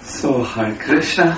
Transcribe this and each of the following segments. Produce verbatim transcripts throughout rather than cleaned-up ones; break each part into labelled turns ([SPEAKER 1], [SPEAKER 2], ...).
[SPEAKER 1] So, Hare Krishna,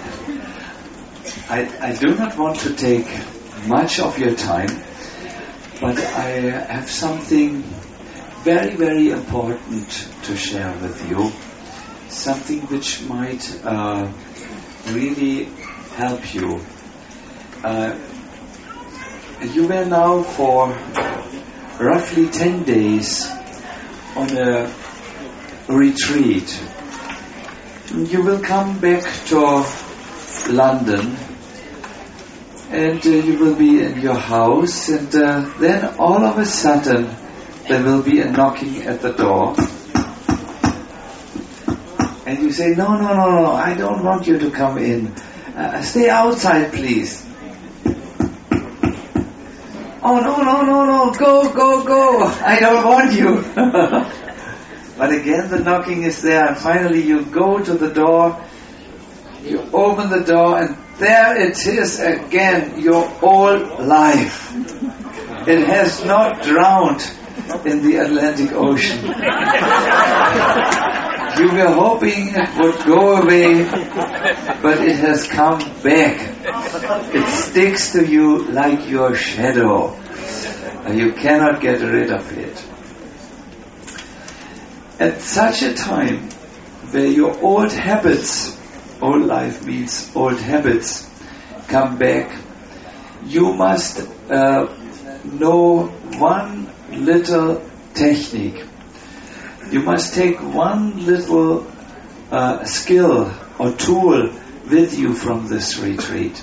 [SPEAKER 1] I, I do not want to take much of your time, but I have something very, very important to share with you, something which might uh, really help you. Uh, you were now for roughly ten days on a retreat. You will come back to London and uh, you will be in your house, and uh, then all of a sudden there will be a knocking at the door, and you say, no, no, no, no, I don't want you to come in. Uh, stay outside, please. Oh, no, no, no, no, go, go, go. I don't want you. But again the knocking is there, and finally you go to the door, you open the door, and there it is again, your old life. It has not drowned in the Atlantic Ocean. You were hoping it would go away, but it has come back. It sticks to you like your shadow. You cannot get rid of it. At such a time where your old habits, old life means old habits, come back, you must uh, know one little technique. You must take one little uh, skill or tool with you from this retreat.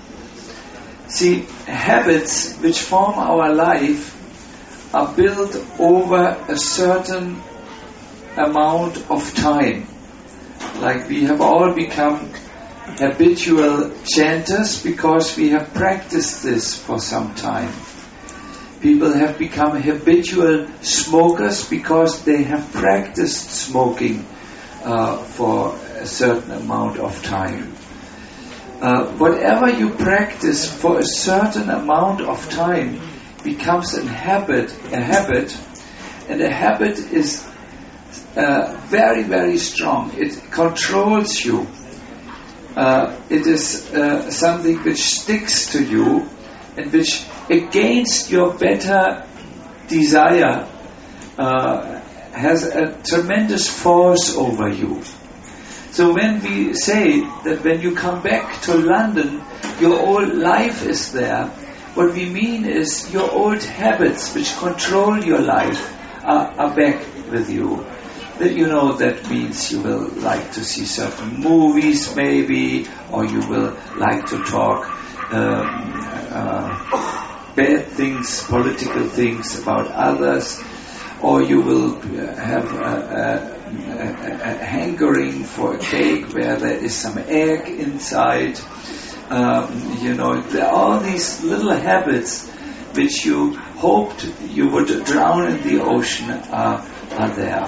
[SPEAKER 1] See, habits which form our life are built over a certain amount of time. Like we have all become habitual chanters because we have practiced this for some time. People have become habitual smokers because they have practiced smoking uh, for a certain amount of time. Uh, whatever you practice for a certain amount of time becomes a habit, a habit, and a habit is Uh, very, very strong. It controls you. Uh, it is uh, something which sticks to you and which, against your better desire, uh, has a tremendous force over you. So when we say that when you come back to London, your old life is there, what we mean is your old habits which control your life are, are back with you. That you know that means you will like to see certain movies maybe, or you will like to talk um, uh, bad things, political things about others, or you will have a, a, a, a hankering for a cake where there is some egg inside. Um, you know, there are all these little habits which you hoped you would drown in the ocean are, are there.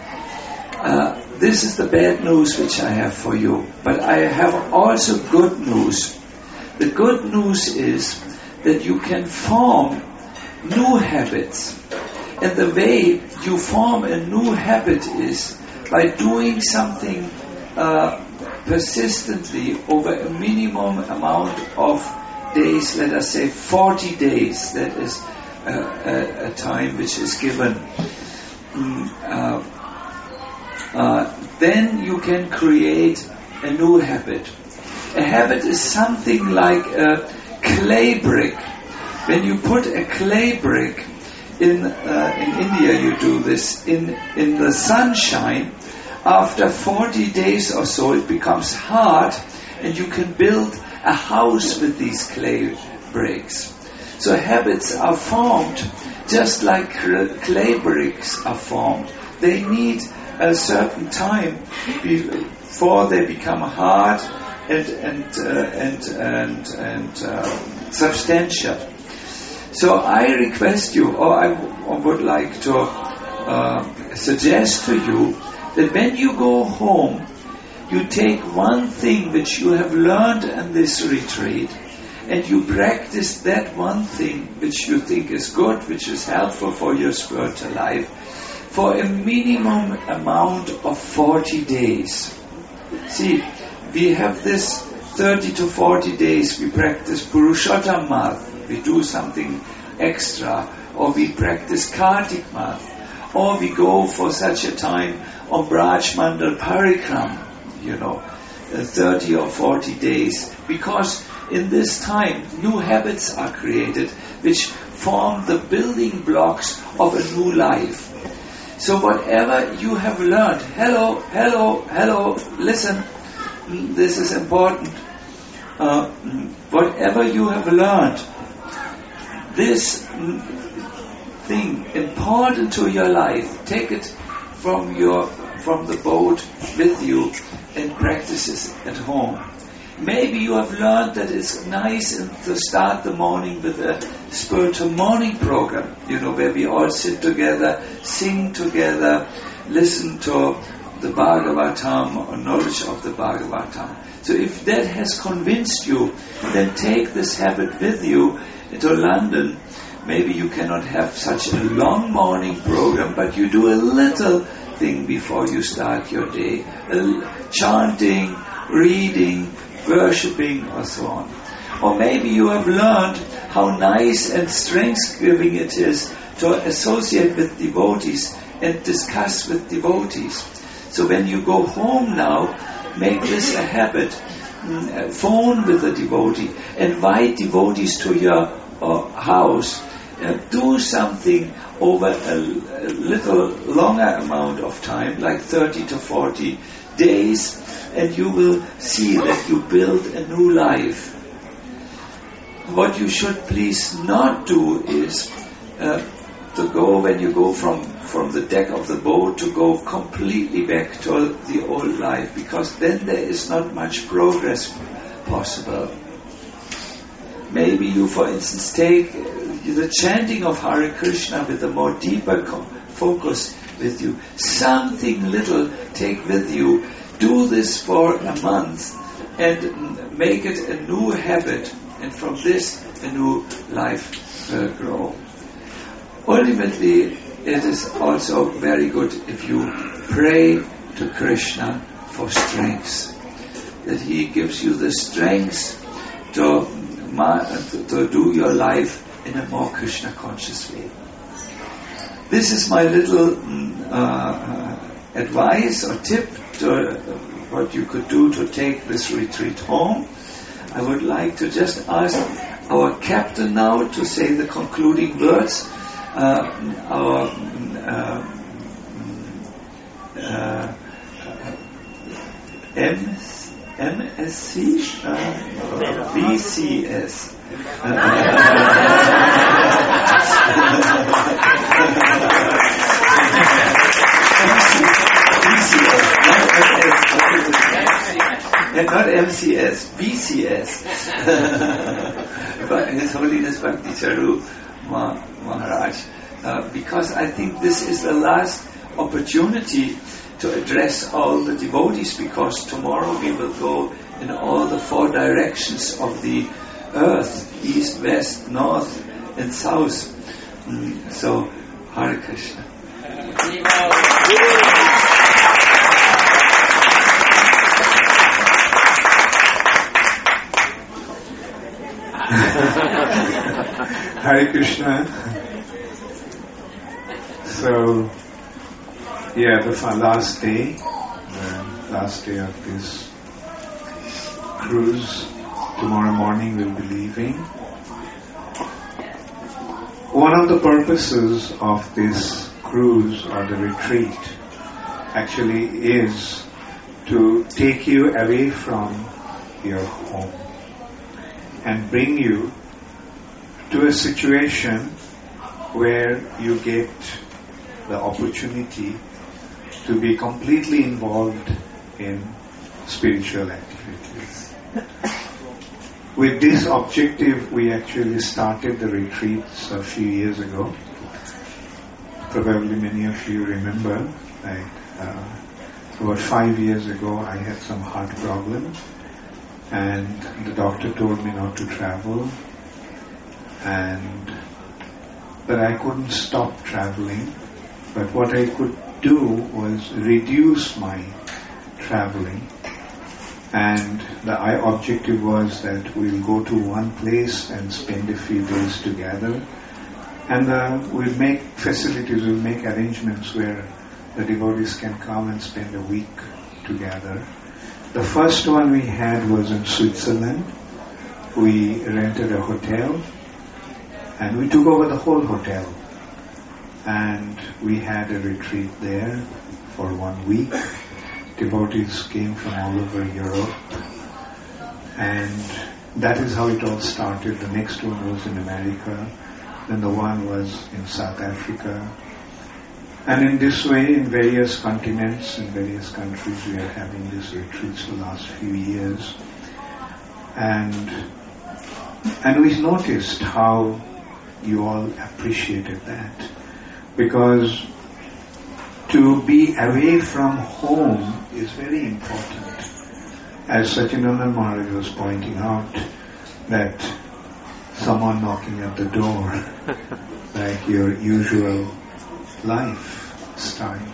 [SPEAKER 1] Uh, this is the bad news which I have for you. But I have also good news. The good news is that you can form new habits. And the way you form a new habit is by doing something uh, persistently over a minimum amount of days, let us say forty days. That is uh, a, a time which is given. Mm, uh, Uh, then you can create a new habit. A habit is something like a clay brick. When you put a clay brick in uh, in India, you do this in in the sunshine. After forty days or so, it becomes hard, and you can build a house with these clay bricks. So habits are formed just like clay bricks are formed. They need a certain time before they become hard and and uh, and and, and uh, substantial. So I request you, or I w- would like to uh, suggest to you that when you go home, you take one thing which you have learned in this retreat, and you practice that one thing which you think is good, which is helpful for your spiritual life, for a minimum amount of forty days. See, we have this thirty to forty days, we practice Purushottam Math, we do something extra, or we practice Kartik Math, or we go for such a time on Braj Mandal Parikram, you know, uh, thirty or forty days, because in this time new habits are created which form the building blocks of a new life. So whatever you have learned, hello, hello, hello, listen, this is important. Uh, whatever you have learned, this thing important to your life, take it from your from the boat with you and practice it at home. Maybe you have learned that it's nice to start the morning with a spiritual morning program, you know, where we all sit together, sing together, listen to the Bhagavatam or knowledge of the Bhagavatam. So if that has convinced you, then take this habit with you to London. Maybe you cannot have such a long morning program, but you do a little thing before you start your day. Uh, chanting, reading, worshipping, or so on. Or maybe you have learned how nice and strength-giving it is to associate with devotees and discuss with devotees. So when you go home now, make this a habit. Mm, phone with a devotee. Invite devotees to your uh, house. Uh, do something over a, a little longer amount of time, like thirty to forty days, and you will see that you build a new life. What you should please not do is uh, to go, when you go from, from the deck of the boat, to go completely back to the old life, because then there is not much progress possible. Maybe you, for instance, take the chanting of Hare Krishna with a more deeper co- focus with you. Something little take with you. Do this for a month and make it a new habit, and from this a new life will grow. Ultimately, it is also very good if you pray to Krishna for strength, that he gives you the strength to, to, to do your life in a more Krishna conscious way. This is my little uh, advice or tip to uh, what you could do to take this retreat home. I would like to just ask our captain now to say the concluding words. Uh, our uh, uh, M, MSC? Uh, B C S. And not M C S, B C S. But His Holiness Bhakti Charu Maharaj. Uh, because I think this is the last opportunity to address all the devotees, because tomorrow we will go in all the four directions of the earth, east, west, north and south. Mm, so, Hare Krishna.
[SPEAKER 2] Hare Krishna. So, yeah, the last day, the last day of this cruise. Tomorrow morning we'll be leaving. One of the purposes of this cruise or the retreat actually is to take you away from your home and bring you to a situation where you get the opportunity to be completely involved in spiritual activities. With this objective, we actually started the retreats a few years ago. Probably many of you remember, like uh, about five years ago, I had some heart problems, and the doctor told me not to travel, and but I couldn't stop traveling. But what I could do was reduce my traveling And the objective was that we'll go to one place and spend a few days together. And uh, we'll make facilities, we'll make arrangements where the devotees can come and spend a week together. The first one we had was in Switzerland. We rented a hotel and we took over the whole hotel. And we had a retreat there for one week. Devotees came from all over Europe, and that is how it all started. The next one was in America, then the one was in South Africa, and in this way, in various continents, in various countries, we are having these retreats for the last few years. And and we noticed how you all appreciated that, because to be away from home is very important. As Satyananda Maharaj was pointing out, that someone knocking at the door, like your usual lifestyle.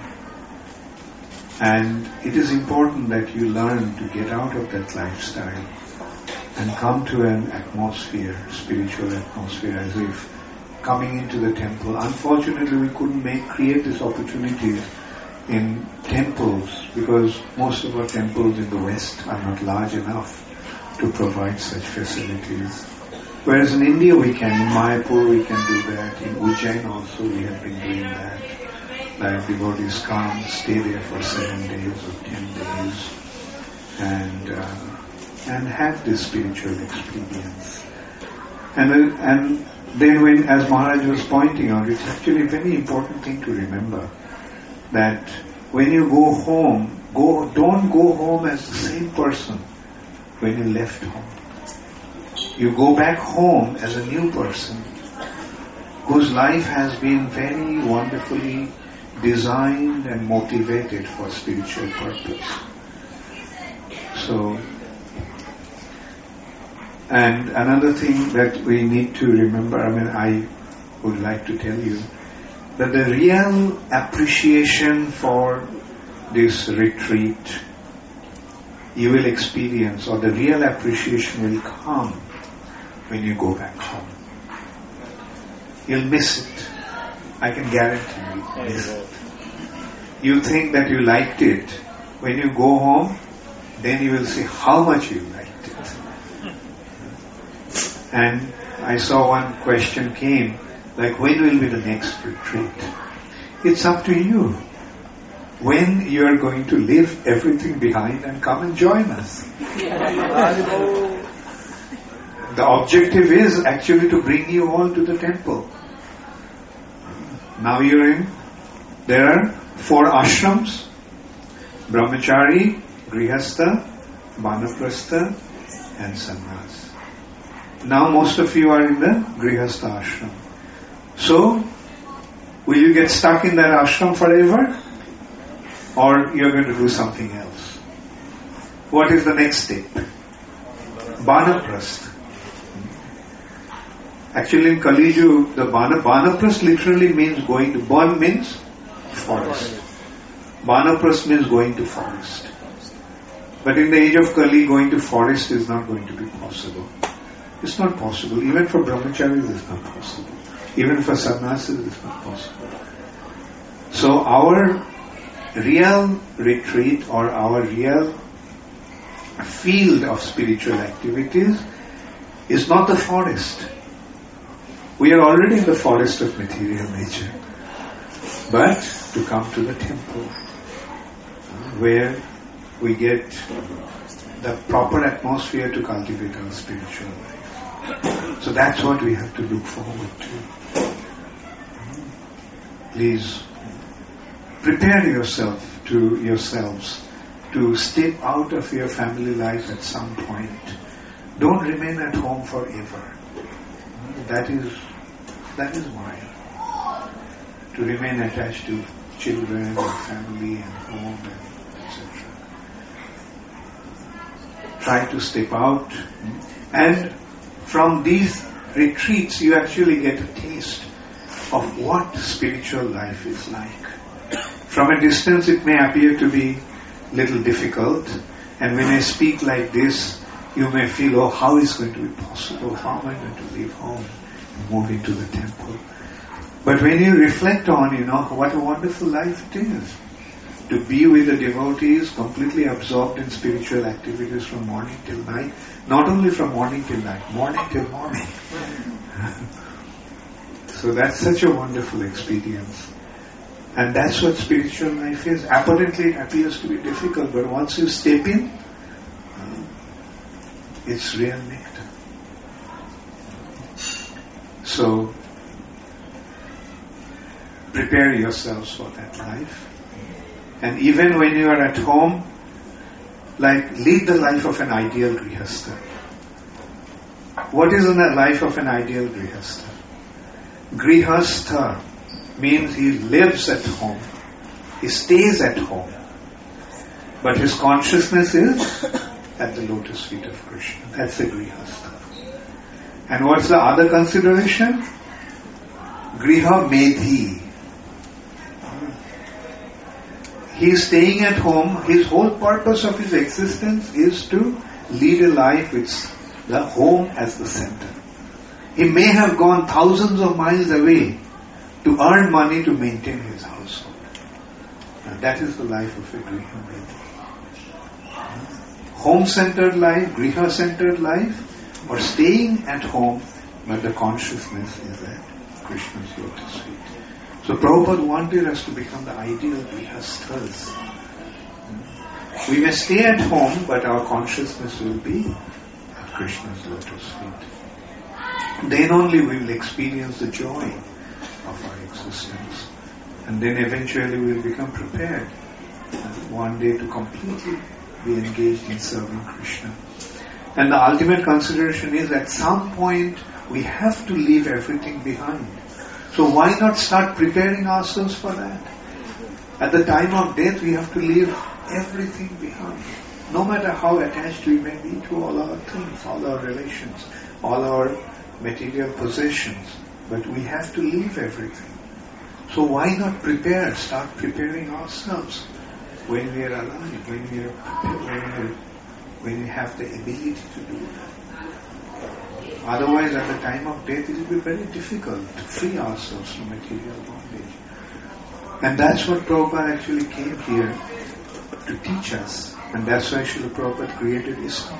[SPEAKER 2] And it is important that you learn to get out of that lifestyle and come to an atmosphere, spiritual atmosphere, as if coming into the temple. Unfortunately, we couldn't make create this opportunity in temples because most of our temples in the West are not large enough to provide such facilities. Whereas in India we can, in Mayapur we can do that, in Ujjain also we have been doing that. Like devotees come, stay there for seven days or ten days and uh, and have this spiritual experience. And uh, and then when, as Maharaj was pointing out, it's actually a very important thing to remember that when you go home, go don't go home as the same person when you left home. You go back home as a new person whose life has been very wonderfully designed and motivated for spiritual purpose. So, and another thing that we need to remember, I mean, I would like to tell you, that the real appreciation for this retreat you will experience, or the real appreciation will come when you go back home. You'll miss it. I can guarantee you. Miss it. You think that you liked it. When you go home, then you will see how much you liked it. And I saw one question came, like, when will be the next retreat? It's up to you. When you are going to leave everything behind and come and join us. The objective is actually to bring you all to the temple. Now you're in, there are four ashrams, Brahmachari, Grihastha, Vanaprastha and Sannyas. Now most of you are in the Grihastha ashram. So, will you get stuck in that ashram forever? Or you're going to do something else? What is the next step? Vanaprastha. Actually in Kali Yuga, the Vana, Vanaprastha literally means going to, Ban means forest. Vanaprastha means going to forest. But in the age of Kali, going to forest is not going to be possible. It's not possible. Even for brahmacharis it's not possible. Even for sannyasis it's not possible. So our real retreat or our real field of spiritual activities is not the forest. We are already in the forest of material nature. But to come to the temple where we get the proper atmosphere to cultivate our spiritual life. So that's what we have to look forward to. Please prepare yourself to yourselves to step out of your family life at some point. Don't remain at home forever. That is that is why. To remain attached to children and family and home and et cetera. Try to step out, and from these retreats you actually get a taste of what spiritual life is like. From a distance it may appear to be little difficult, And when I speak like this, you may feel, oh, how is it going to be possible? How am I going to leave home and move into the temple? But when you reflect on, you know, what a wonderful life it is. To be with the devotees, completely absorbed in spiritual activities from morning till night. Not only from morning till night, morning till morning. So that's such a wonderful experience. And that's what spiritual life is. Apparently it appears to be difficult, but once you step in, it's real nectar. So, prepare yourselves for that life. And even when you are at home, like, lead the life of an ideal grihastha. What is in the life of an ideal grihastha? Grihastha means he lives at home. He stays at home. But his consciousness is at the lotus feet of Krishna. That's the grihastha. And what's the other consideration? Griha medhi. He is staying at home. His whole purpose of his existence is to lead a life with the home as the center. He may have gone thousands of miles away to earn money to maintain his household. And that is the life of a Griha Medhi. Home-centered life, Griha-centered life, or staying at home, but the consciousness is at Krishna's lotus feet. So Prabhupada wanted us to become the ideal grihasthas. We may stay at home, but our consciousness will be at Krishna's lotus feet. Then only we will experience the joy of our existence. And then eventually we will become prepared one day to completely be engaged in serving Krishna. And the ultimate consideration is at some point we have to leave everything behind. So why not start preparing ourselves for that? At the time of death we have to leave everything behind. No matter how attached we may be to all our things, all our relations, all our material possessions. But we have to leave everything. So why not prepare, start preparing ourselves when we are alive, when we are when we, when we have the ability to do that. Otherwise, at the time of death, it will be very difficult to free ourselves from material bondage. And that's what Prabhupada actually came here to teach us. And that's why Srila Prabhupada created ISKCON.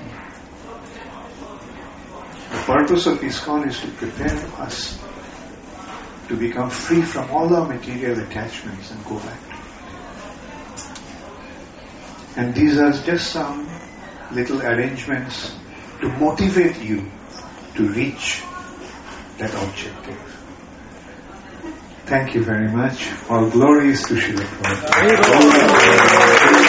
[SPEAKER 2] The purpose of ISKCON is to prepare us to become free from all our material attachments and go back to it. And these are just some little arrangements to motivate you to reach that objective. Thank you very much. All glories to Srila Prabhupada.